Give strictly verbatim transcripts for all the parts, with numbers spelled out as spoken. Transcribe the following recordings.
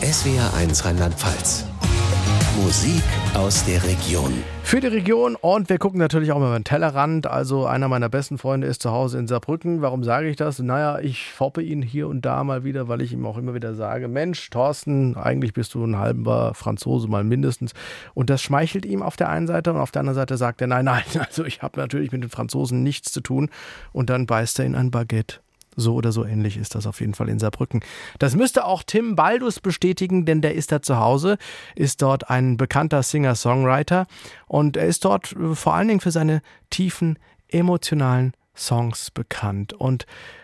S W R eins Rheinland-Pfalz. Musik aus der Region. Für die Region, und wir gucken natürlich auch mal über den Tellerrand. Also einer meiner besten Freunde ist zu Hause in Saarbrücken. Warum sage ich das? Naja, ich foppe ihn hier und da mal wieder, weil ich ihm auch immer wieder sage, Mensch, Thorsten, eigentlich bist du ein halber Franzose mal mindestens. Und das schmeichelt ihm auf der einen Seite, und auf der anderen Seite sagt er, nein, nein, also ich habe natürlich mit den Franzosen nichts zu tun. Und dann beißt er in ein Baguette. So oder so ähnlich ist das auf jeden Fall in Saarbrücken. Das müsste auch Tim Baldus bestätigen, denn der ist da zu Hause, ist dort ein bekannter Singer-Songwriter, und er ist dort vor allen Dingen für seine tiefen, emotionalen Songs bekannt. Und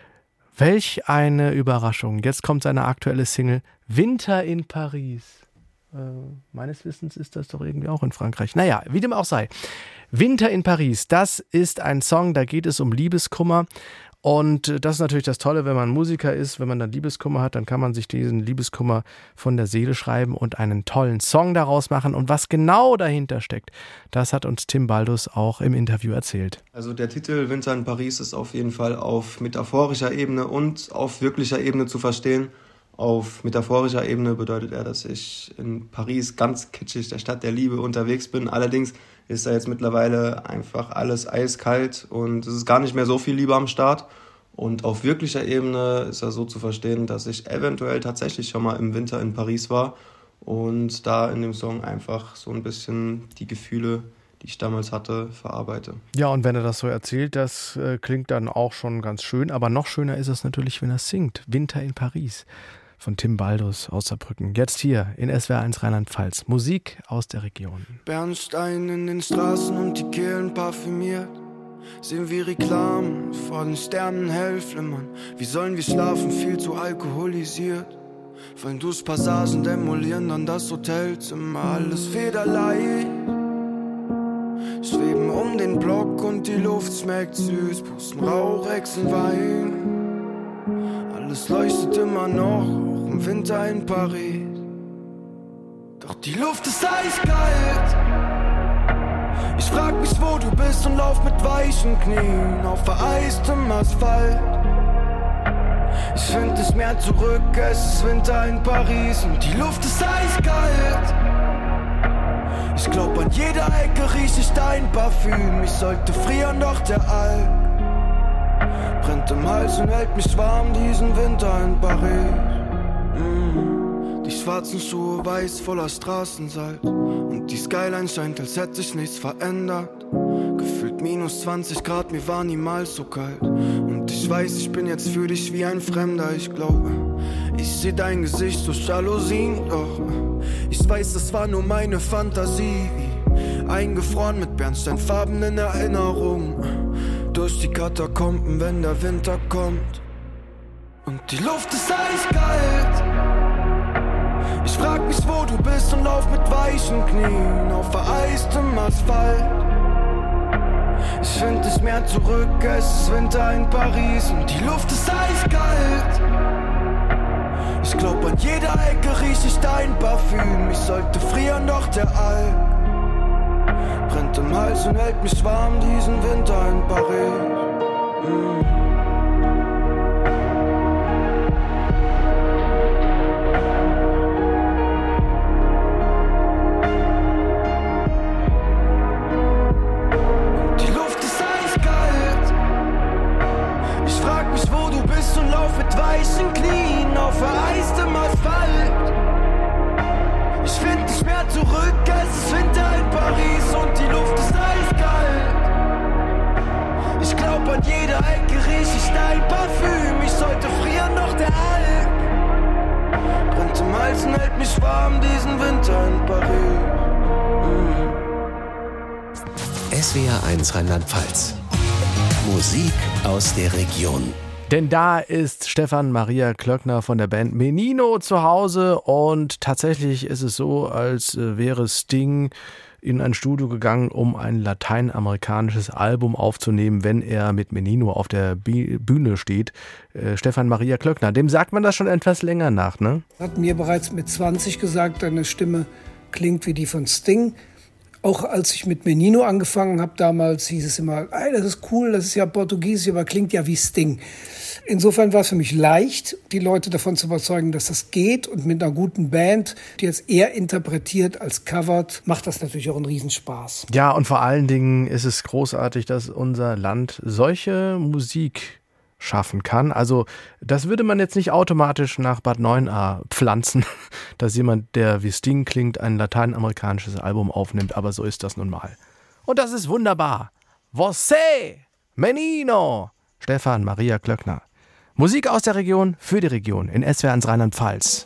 welch eine Überraschung. Jetzt kommt seine aktuelle Single Winter in Paris. Äh, meines Wissens ist das doch irgendwie auch in Frankreich. Naja, wie dem auch sei. Winter in Paris, das ist ein Song, da geht es um Liebeskummer. Und das ist natürlich das Tolle, wenn man Musiker ist, wenn man dann Liebeskummer hat, dann kann man sich diesen Liebeskummer von der Seele schreiben und einen tollen Song daraus machen. Und was genau dahinter steckt, das hat uns Tim Baldus auch im Interview erzählt. Also der Titel Winter in Paris ist auf jeden Fall auf metaphorischer Ebene und auf wirklicher Ebene zu verstehen. Auf metaphorischer Ebene bedeutet er, dass ich in Paris ganz kitschig, der Stadt der Liebe, unterwegs bin. Allerdings ist da jetzt mittlerweile einfach alles eiskalt und es ist gar nicht mehr so viel Liebe am Start. Und auf wirklicher Ebene ist er so zu verstehen, dass ich eventuell tatsächlich schon mal im Winter in Paris war und da in dem Song einfach so ein bisschen die Gefühle, die ich damals hatte, verarbeite. Ja, und wenn er das so erzählt, das äh, klingt dann auch schon ganz schön. Aber noch schöner ist es natürlich, wenn er singt. Winter in Paris von Tim Baldus aus Saarbrücken. Jetzt hier in S W R eins Rheinland-Pfalz. Musik aus der Region. Bernstein in den Straßen und die Kehlen parfümiert. Sehen wir Reklamen vor den Sternen hell flimmern. Wie sollen wir schlafen, viel zu alkoholisiert. Fallen durchs Passagen, demolieren dann das Hotelzimmer. Alles federleicht. Schweben um den Block und die Luft schmeckt süß. Pusten Rauch, Echsen, Wein. Alles leuchtet immer noch, auch im Winter in Paris. Doch die Luft ist eiskalt. Ich frag mich, wo du bist, und lauf mit weichen Knien auf vereistem Asphalt. Ich find das Meer zurück, es ist Winter in Paris und die Luft ist eiskalt. Ich glaub, an jeder Ecke riech ich dein Parfüm. Ich sollte frieren, doch der Alk brennt im Hals und hält mich warm diesen Winter in Paris. Mm. Die schwarzen Schuhe weiß voller Straßensalz und die Skyline scheint, als hätte sich nichts verändert. Gefühlt minus zwanzig Grad, mir war niemals so kalt. Und ich weiß, ich bin jetzt für dich wie ein Fremder. Ich glaube, ich seh dein Gesicht durch Jalousien. Doch ich weiß, das war nur meine Fantasie, eingefroren mit bernsteinfarbenen Erinnerungen. Durch die Katakomben, wenn der Winter kommt. Und die Luft ist eiskalt. Ich frag mich, wo du bist, und lauf mit weichen Knien auf vereistem Asphalt. Ich find das Meer zurück, es ist Winter in Paris und die Luft ist eiskalt. Ich glaub, an jeder Ecke riech ich dein Parfüm. Ich sollte frieren, doch der Alk brennt im Hals und hält mich warm diesen Winter in Paris. Mm. Und die Luft ist eiskalt. Ich frag mich, wo du bist, und lauf mit weichen Knien auf vereistem Asphalt. Ich find nicht mehr zurück, es ist Winter in Paris und die Luft ist eiskalt. Ich glaub, an jeder Ecke riech ich dein Parfüm. Ich sollte frieren, doch der Alk brennt im Hals und hält mich warm diesen Winter in Paris. Mm. S W R eins Rheinland-Pfalz. Musik aus der Region. Denn da ist Stefan Maria Klöckner von der Band Menino zu Hause, und tatsächlich ist es so, als wäre Sting in ein Studio gegangen, um ein lateinamerikanisches Album aufzunehmen, wenn er mit Menino auf der Bühne steht. Äh, Stefan Maria Klöckner, dem sagt man das schon etwas länger nach, ne? Hat mir bereits mit zwanzig gesagt, deine Stimme klingt wie die von Sting. Auch als ich mit Menino angefangen habe damals, hieß es immer, ey, das ist cool, das ist ja Portugiesisch, aber klingt ja wie Sting. Insofern war es für mich leicht, die Leute davon zu überzeugen, dass das geht. Und mit einer guten Band, die jetzt eher interpretiert als covert, macht das natürlich auch einen Riesenspaß. Ja, und vor allen Dingen ist es großartig, dass unser Land solche Musik schaffen kann. Also das würde man jetzt nicht automatisch nach Bad Neuenahr pflanzen, dass jemand, der wie Sting klingt, ein lateinamerikanisches Album aufnimmt, aber so ist das nun mal. Und das ist wunderbar. Você, Menino, Stefan Maria Klöckner. Musik aus der Region für die Region in S W R eins Rheinland-Pfalz.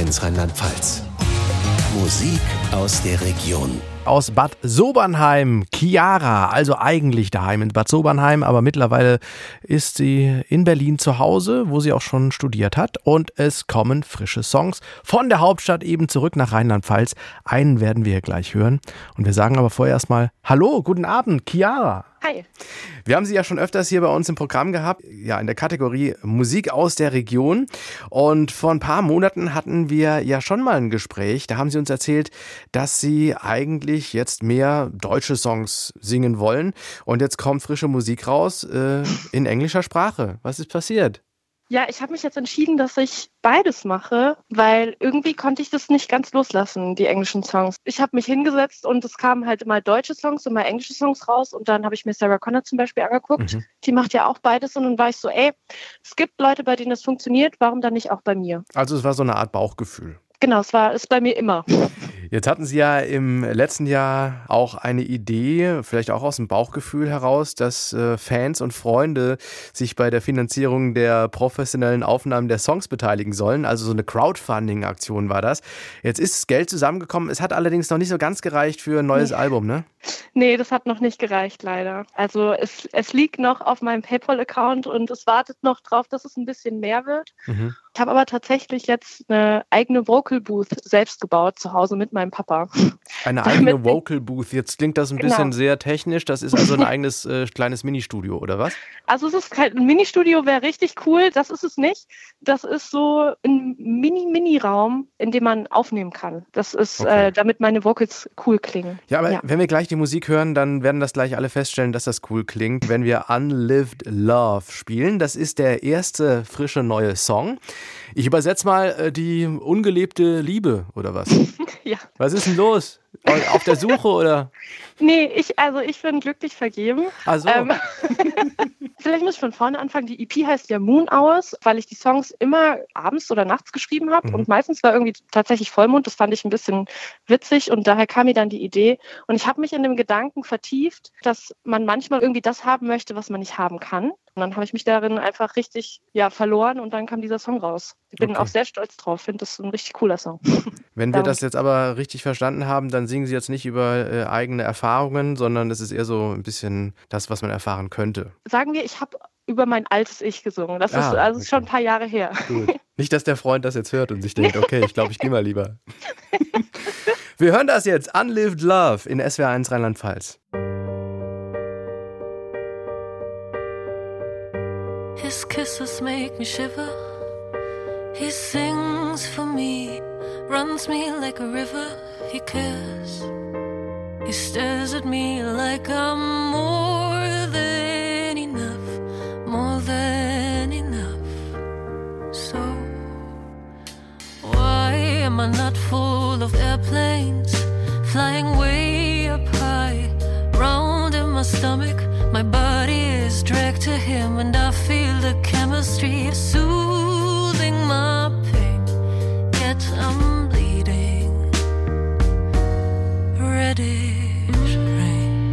eins Rheinland-Pfalz. Musik aus der Region. Aus Bad Sobernheim, Chiara, also eigentlich daheim in Bad Sobernheim, aber mittlerweile ist sie in Berlin zu Hause, wo sie auch schon studiert hat, und es kommen frische Songs von der Hauptstadt eben zurück nach Rheinland-Pfalz. Einen werden wir gleich hören und wir sagen aber vorher erstmal Hallo, guten Abend, Chiara. Hi. Wir haben Sie ja schon öfters hier bei uns im Programm gehabt, ja in der Kategorie Musik aus der Region, und vor ein paar Monaten hatten wir ja schon mal ein Gespräch, da haben Sie uns erzählt, dass Sie eigentlich jetzt mehr deutsche Songs singen wollen und jetzt kommt frische Musik raus äh, in englischer Sprache. Was ist passiert? Ja, ich habe mich jetzt entschieden, dass ich beides mache, weil irgendwie konnte ich das nicht ganz loslassen, die englischen Songs. Ich habe mich hingesetzt und es kamen halt immer deutsche Songs und immer englische Songs raus und dann habe ich mir Sarah Connor zum Beispiel angeguckt. Mhm. Die macht ja auch beides und dann war ich so, ey, es gibt Leute, bei denen das funktioniert, warum dann nicht auch bei mir? Also es war so eine Art Bauchgefühl. Genau, es war ist bei mir immer. Jetzt hatten Sie ja im letzten Jahr auch eine Idee, vielleicht auch aus dem Bauchgefühl heraus, dass äh, Fans und Freunde sich bei der Finanzierung der professionellen Aufnahmen der Songs beteiligen sollen. Also so eine Crowdfunding-Aktion war das. Jetzt ist das Geld zusammengekommen. Es hat allerdings noch nicht so ganz gereicht für ein neues nee. Album, ne? Nee, das hat noch nicht gereicht, leider. Also es, es liegt noch auf meinem PayPal-Account und es wartet noch drauf, dass es ein bisschen mehr wird. Mhm. Ich habe aber tatsächlich jetzt eine eigene Vocal Booth selbst gebaut zu Hause mit meinem Papa. Eine eigene Vocal Booth. Jetzt klingt das ein bisschen genau. sehr technisch. Das ist also ein eigenes äh, kleines Ministudio, oder was? Also es ist kein ein Ministudio, wäre richtig cool. Das ist es nicht. Das ist so ein Mini-Mini-Raum, in dem man aufnehmen kann. Das ist, okay. äh, damit meine Vocals cool klingen. Ja, aber ja. wenn wir gleich die Musik hören, dann werden das gleich alle feststellen, dass das cool klingt, wenn wir Unlived Love spielen. Das ist der erste frische neue Song. Ich übersetze mal äh, die ungelebte Liebe, oder was? Ja. Was ist denn los? Auf der Suche, oder? Nee, ich, also ich bin glücklich vergeben. Ach so. Ähm, vielleicht muss ich von vorne anfangen. Die E P heißt ja Moon Hours, weil ich die Songs immer abends oder nachts geschrieben habe. Mhm. Und meistens war irgendwie tatsächlich Vollmond. Das fand ich ein bisschen witzig und daher kam mir dann die Idee. Und ich habe mich in dem Gedanken vertieft, dass man manchmal irgendwie das haben möchte, was man nicht haben kann. Und dann habe ich mich darin einfach richtig ja, verloren und dann kam dieser Song raus. Ich bin okay. auch sehr stolz drauf, finde das ein richtig cooler Song. Wenn wir das jetzt aber richtig verstanden haben, dann singen Sie jetzt nicht über äh, eigene Erfahrungen, sondern es ist eher so ein bisschen das, was man erfahren könnte. Sagen wir, ich habe über mein altes Ich gesungen. Das ah, ist also okay. schon ein paar Jahre her. Gut. Nicht, dass der Freund das jetzt hört und sich denkt, okay, ich glaube, ich gehe mal lieber. Wir hören das jetzt, Unlived Love in S W R eins Rheinland-Pfalz. His kisses make me shiver. He sings for me, runs me like a river. He cares. He stares at me like I'm more than enough, more than enough. So why am I not full of airplanes flying way up high, round in my stomach? My body is dragged to him and I feel the chemistry soothing my pain. Yet I'm bleeding, reddish rain.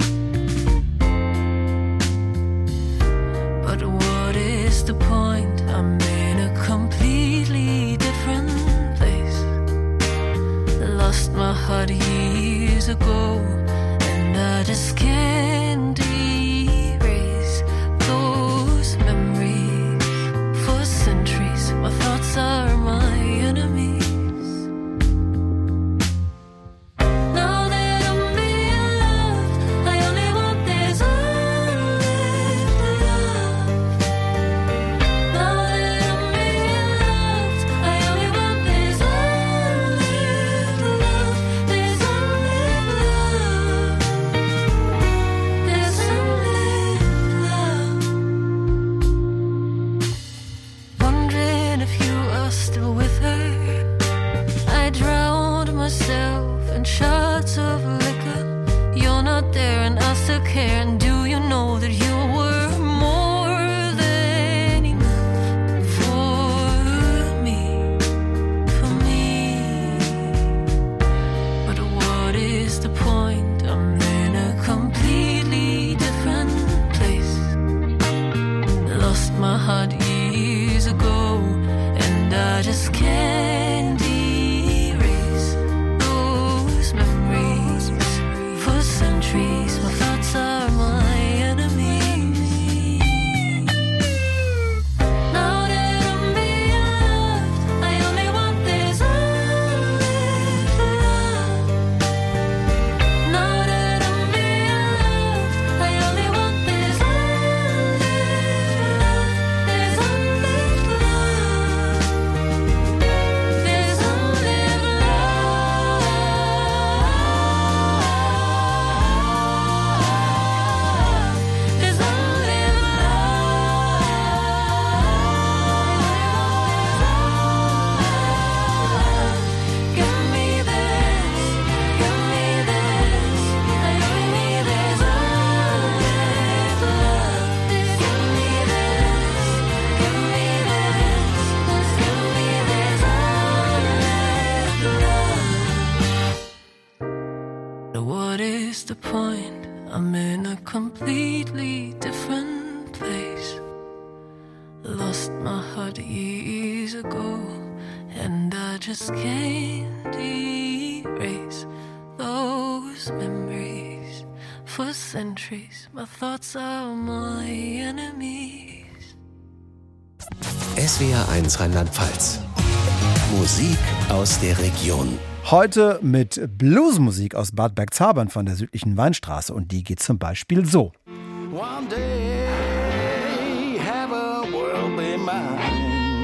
But what is the point? I'm in a completely different place. Lost my heart years ago and I just can't my thoughts are my enemies. Now that I'm being loved, I only want this unlived love. Now that I'm being loved, I only want this unlived love, this unlived love. Now what is the point? I'm in a completely different place. Lost my heart years ago, and I just can't erase those memories. For centuries, my thoughts are my enemies. S W R eins Rheinland-Pfalz. Musik aus der Region. Heute mit Bluesmusik aus Bad Bergzabern von der südlichen Weinstraße. Und die geht zum Beispiel so. One day, have a world be mine.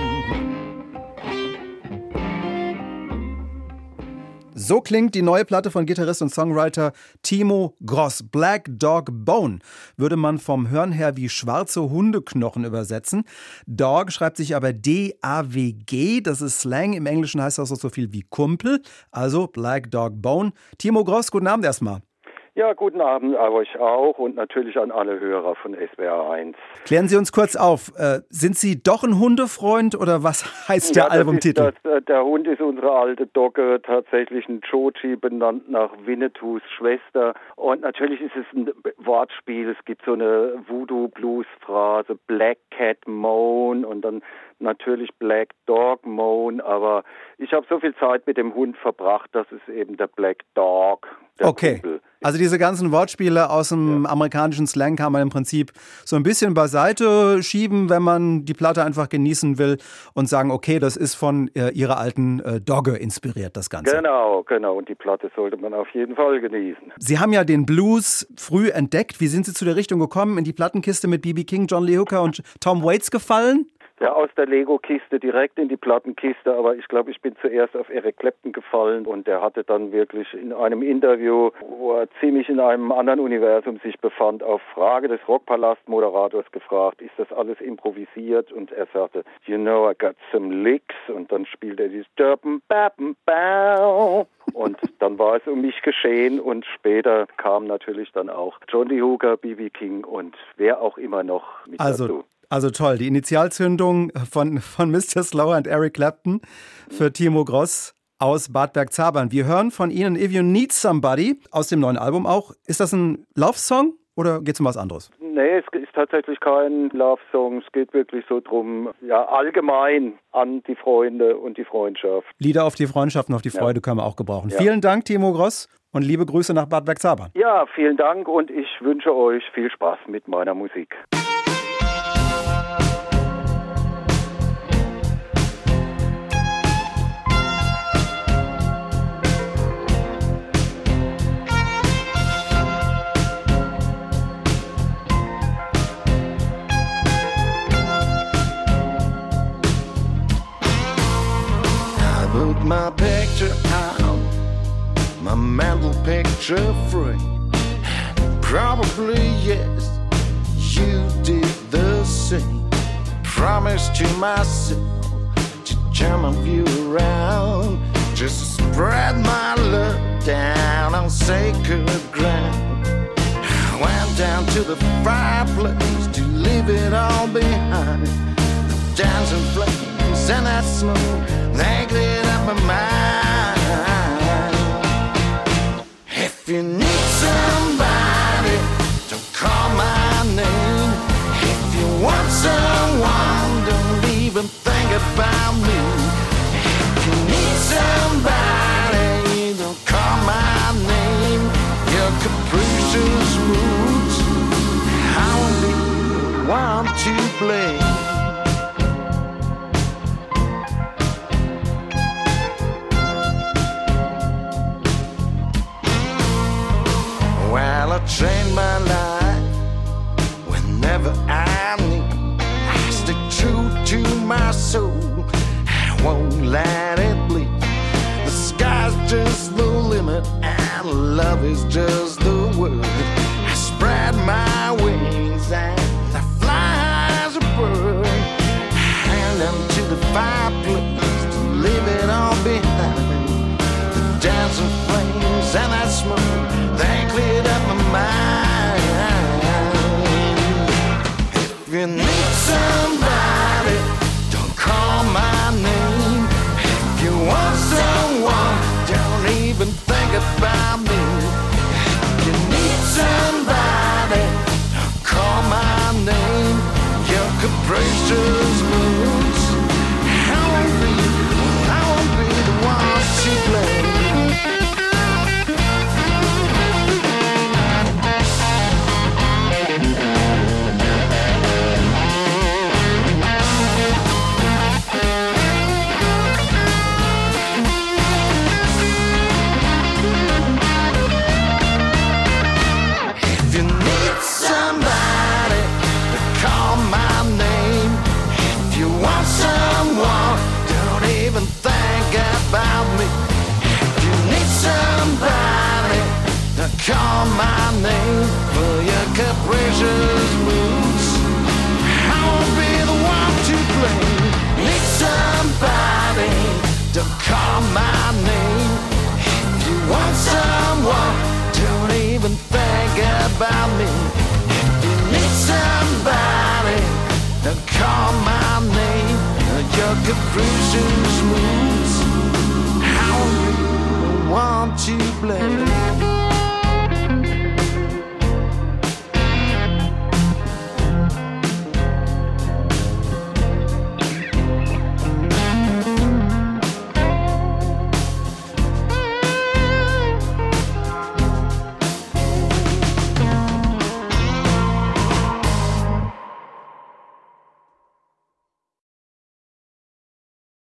So klingt die neue Platte von Gitarrist und Songwriter Timo Gross. Black Dog Bone würde man vom Hören her wie schwarze Hundeknochen übersetzen. Dog schreibt sich aber D A W G. Das ist Slang. Im Englischen heißt das auch so viel wie Kumpel. Also Black Dog Bone. Timo Gross, guten Abend erstmal. Ja, guten Abend an euch auch und natürlich an alle Hörer von S W R eins. Klären Sie uns kurz auf, äh, sind Sie doch ein Hundefreund oder was heißt der ja, das Albumtitel? Ist das, äh, der Hund ist unsere alte Dogge, tatsächlich ein Joji, benannt nach Winnetous Schwester. Und natürlich ist es ein Wortspiel, es gibt so eine Voodoo-Blues-Phrase, Black Cat Moan und dann natürlich Black Dog Moan, aber ich habe so viel Zeit mit dem Hund verbracht, das ist eben der Black Dog. Der okay, Kumpel. Also diese ganzen Wortspiele aus dem ja. amerikanischen Slang kann man im Prinzip so ein bisschen beiseite schieben, wenn man die Platte einfach genießen will und sagen, okay, das ist von äh, ihrer alten äh, Dogge inspiriert, das Ganze. Genau, genau. Und die Platte sollte man auf jeden Fall genießen. Sie haben ja den Blues früh entdeckt. Wie sind Sie zu der Richtung gekommen? In die Plattenkiste mit B B King, John Lee Hooker und Tom Waits gefallen? Ja, aus der Lego-Kiste direkt in die Plattenkiste, aber ich glaube, ich bin zuerst auf Eric Clapton gefallen und der hatte dann wirklich in einem Interview, wo er ziemlich in einem anderen Universum sich befand, auf Frage des Rockpalast-Moderators gefragt, ist das alles improvisiert? Und er sagte, you know, I got some licks und dann spielte er dieses Derpen, Bappen, Bow. Und dann war es um mich geschehen und später kam natürlich dann auch John Lee Hooker, B B King und wer auch immer noch mit also dazu. Also toll, die Initialzündung von, von Mister Slower und Eric Clapton für Timo Gross aus Bad Bergzabern. Wir hören von Ihnen If You Need Somebody aus dem neuen Album auch. Ist das ein Love-Song oder geht es um was anderes? Nee, es ist tatsächlich kein Love-Song. Es geht wirklich so drum, ja, allgemein an die Freunde und die Freundschaft. Lieder auf die Freundschaft und auf die Freude ja. können wir auch gebrauchen. Ja. Vielen Dank, Timo Gross, und liebe Grüße nach Bad Bergzabern. Ja, vielen Dank und ich wünsche euch viel Spaß mit meiner Musik. My picture out, my mental picture free. Probably yes, you did the same. Promised to myself to turn my view around, just to spread my love down on sacred ground. I went down to the fireplace to leave it all behind. The dancing flames and that smoke, they cleared up my mind. If you need somebody, don't call my name. If you want someone, don't even think about me. If you need somebody, don't call my name. Your capricious moods, I only want to blame. Well, I train my life whenever I need. I stick true to my soul, I won't let it bleed. The sky's just the limit and love is just the word. I spread my wings and I fly as a bird. Hand into the fireplace to leave it all behind. The dancing flames and that smoke, they cleared up my mind. If you need somebody, don't call my name. If you want someone, don't even think about me. call my name for your capricious moods. I won't be the one to blame. Need somebody to call my name. If you want someone, don't even think about me. If you need somebody to call my name, your capricious moods.